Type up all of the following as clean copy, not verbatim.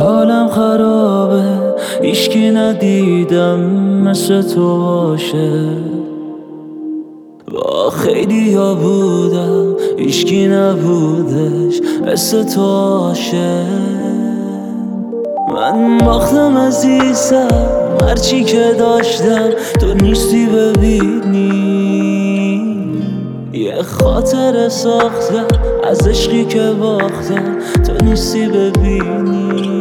حالم خرابه، هیچکی ندیدم مثل تو باشه. با خیلی ها بودم، هیچکی نبودش مثل تو باشه. من باختم عزیزم، هرچی که داشتم تو نیستی ببینی. یه خاطر ساختم از عشقی که باختم، تو نیستی ببینی.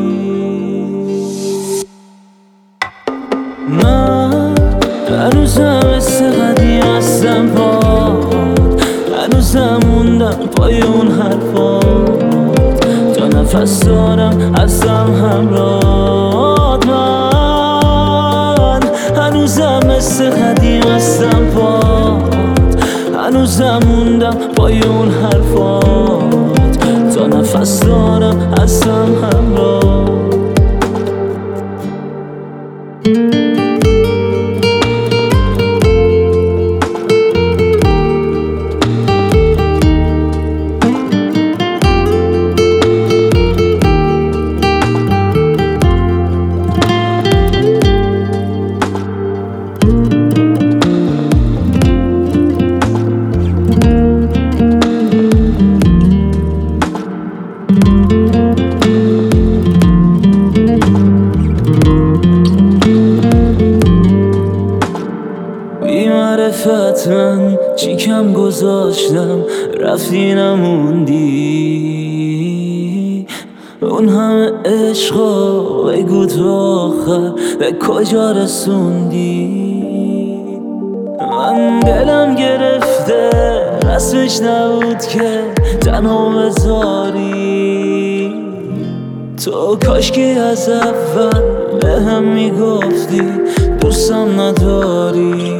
من هنوزم مثل قدیم هستم پاد، هنوزم موندم پای اون حرفات. تا نفس دارم هستم همراهات. من هنوزم مثل قدیم هستم پاد، هنوزم موندم پای اون حرفات. تا نفس دارم هستم همراهات. معرفت من چی کم گذاشتم، رفتی نموندی. اون همه عشقا بگو تو آخر به کجا رسوندی. من دلم گرفته، رسمش نبود که تنها بذاری. تو کاشکی از اول به هم میگفتی دوستم نداری.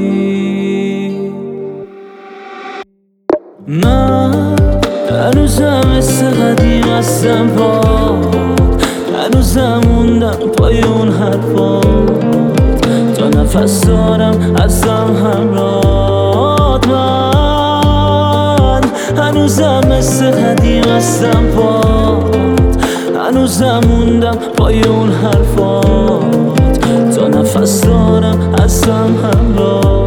من هنوزم مثل قدیم هستم پاد، هنوزم موندم پای اون حرفات. تا نفس دارم هستم همراهات. من هنوزم مثل قدیم هستم پاد، هنوزم موندم پای اون حرفات. تا نفس دارم هستم همراهات.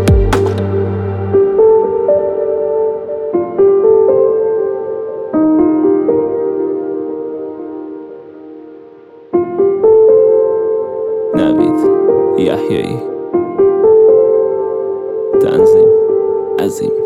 نوید یحیایی. تنظیم عظیم.